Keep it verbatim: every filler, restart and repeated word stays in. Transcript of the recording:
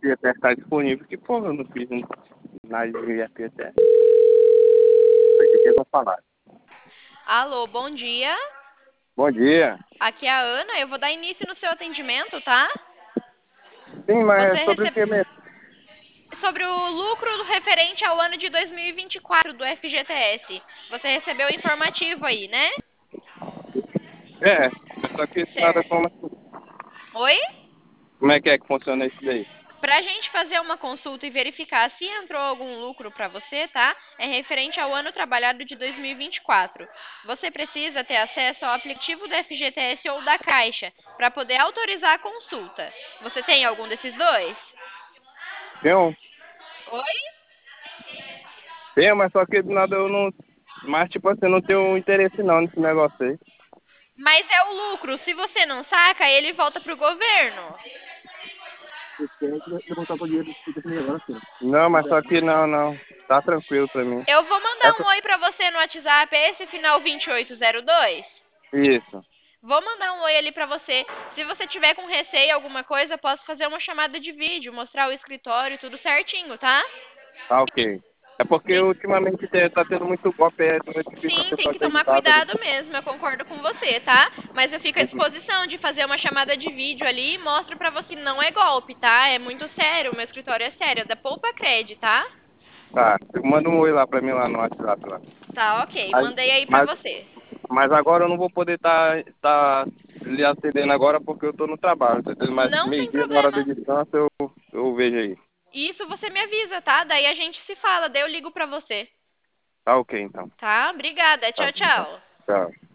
F G T S tá disponível. Que porra, eu não fiz nada de F G T S. O que eles vão falar? Alô, bom dia. Bom dia. Aqui é a Ana, eu vou dar início no seu atendimento, tá? Sim, mas Você é sobre o recebe... que mesmo? Sobre o lucro referente ao ano de dois mil e vinte e quatro do F G T S. Você recebeu o informativo aí, né? É, só que nada Certo. como... Oi? Como é que é que funciona isso daí? Pra gente fazer uma consulta e verificar se entrou algum lucro pra você, tá? É referente ao ano trabalhado de dois mil e vinte e quatro. Você precisa ter acesso ao aplicativo da F G T S ou da Caixa para poder autorizar a consulta. Você tem algum desses dois? Tem um? Oi? Tem, mas só que do nada eu não... Mas, tipo assim, eu não tenho interesse não nesse negócio aí. Mas é o lucro. Se você não saca, ele volta pro governo. Não, mas só que não, não. Tá tranquilo pra mim. Eu vou É mandar um pra- oi pra você no WhatsApp. É esse final vinte e oito zero dois? Isso. Vou mandar um oi ali pra você. Se você tiver com receio alguma coisa, posso fazer uma chamada de vídeo, mostrar o escritório, tudo certinho, tá? Tá ok. É porque Bri- ultimamente te- tá tendo muito golpe, é muito difícil a Sim, tem pessoa que tomar acreditar, tá cuidado ligado? mesmo, eu concordo com você, tá? Mas eu fico à Uhum. disposição de fazer uma chamada de vídeo ali e mostro pra você, não é golpe, tá? É muito sério, o meu escritório é sério, é da Poupa Cred, tá? Tá, manda um oi lá pra mim lá no WhatsApp lá. Tá, ok, Mas, mandei aí pra mas, você. mas agora eu não vou poder estar tá, tá lhe atendendo agora porque eu tô no trabalho, tá entendendo? Mas Não tem meio-dia na hora da problema. distância eu, eu vejo aí. Isso você me avisa, tá? Daí a gente se fala, daí eu ligo pra você. Tá ok então. Tá? Obrigada, Tá, tchau, tá. tchau. Tchau.